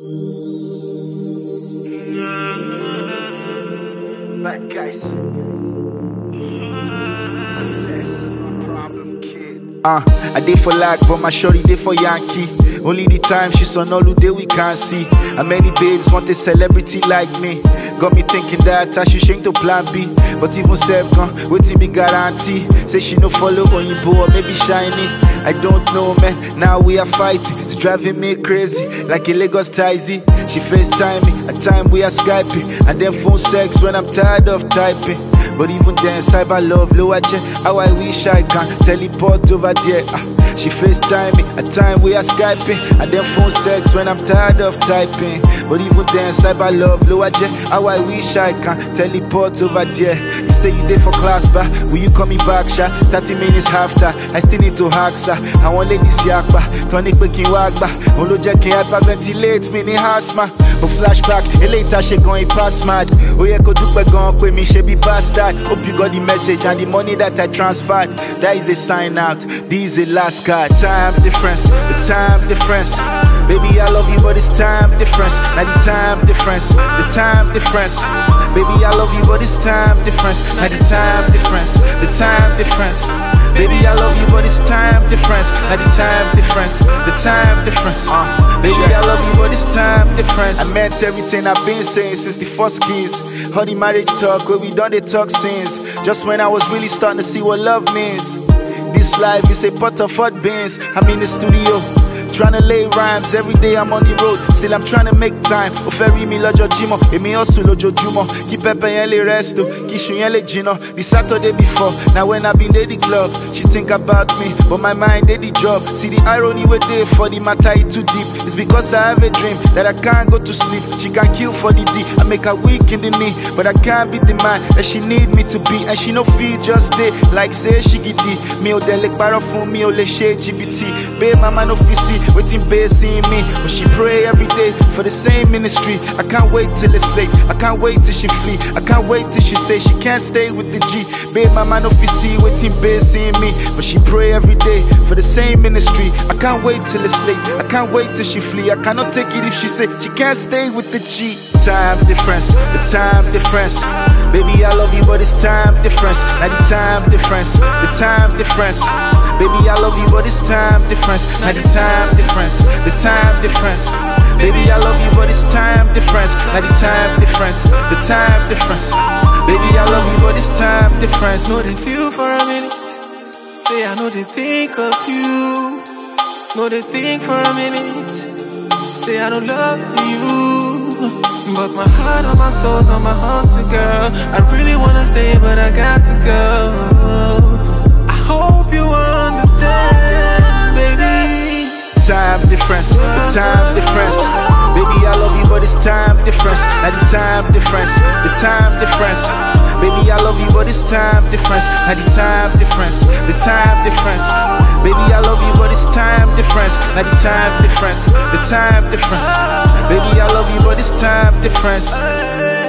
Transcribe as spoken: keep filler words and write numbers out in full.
Bad guys. Problem kid. Uh, I did for lag, but my shorty did for Yankee. Only the time she's on holiday we can't see. And many babes want a celebrity like me. Got me thinking that I should change to plan B. But even self gone, waiting me guarantee. Say she no follow on you boy, maybe shiny. I don't know man, now we are fighting. It's driving me crazy, like a Lagos Tizy. She FaceTime me, at time we are Skyping. And then phone sex when I'm tired of typing. But even then, cyber love, lower jet. How I wish I can teleport over there. uh, She FaceTime me, at time we are Skyping. And then phone sex when I'm tired of typing. But even then, cyber love, lower jet. How I wish I can teleport over there. You say you there for class, but will you call me back, sha? thirty minutes after, I still need to hack, sir. I want ladies yakba, tonic waking wagba. Olo jacking hyperventilate, mini asthma. But flashback, a later she going past mad. Oh yeah, go do gon' with me, she be bastard. Hope you got the message and the money that I transferred. That is a sign out, this is the last card. Time difference, the time difference. Baby, I love you, but it's time difference. Now the time difference, the time difference. Baby, I love you, but it's time difference. Now the time difference, the time difference. Baby, I love you, but it's time difference. Now the time difference, the time difference. Uh, baby, I love you, but it's time difference. I meant everything I've been saying since the first kiss. All the marriage talk, where we done the talk since. Just when I was really starting to see what love means. This life is a pot of hot beans. I'm in the studio, tryna lay rhymes. Every day I'm on the road, still I'm tryna make time. O ferry mi lọ́jọ́ Jímọ̀, èmi hustle lójoojúmọ́. Kí pẹpẹ yẹn lè rest o, kí iṣu yẹn lè jiná. The Saturday before, now when I been dey the club, she think about me, but my mind dey the job. See the irony wey dey for the matter, it too deep. It's because I have a dream that I can't go to sleep. She can kill for the D, I make her weak in the knee, but I can't be the man that she need me to be. And she no feel just dey like say she giddy. Mi ò dẹ̀ lè parọ́ fún mi, ò lè ṣe G B T. Babe, mama no fit see waiting babe seeing me, but she pray every day for the same ministry. I can't wait till it's late, I can't wait till she flee, I can't wait till she say she can't stay with the G. Babe, mama no fit see waiting babe seeing me, but she pray every day for the same ministry. I can't wait till it's late, I can't wait till she flee, I cannot take it if she say she can't stay with the G. Time difference, the time difference. Baby, I love you, but it's time difference. Now the time difference, the time difference. Baby, I love you, but it's time difference. Now the time difference, the time difference. Baby, I love you, but it's time difference. Now the time difference, the time difference. Baby, I love you, but it's time difference. Know they feel for a minute. Say I know they think of you. Know they think for a minute. Say I don't love you, but my heart and my soul's on my hustle, girl. I really wanna stay, but I got to go. I hope you understand, baby. Time difference, the time difference. Baby, I love you, but it's time difference. Now the time difference, the time difference. Baby, I love you, but it's time difference. Now the time difference, the time difference. Baby, I love you, but it's time difference. Now the time difference, the time difference. Baby, I love you, but it's time difference.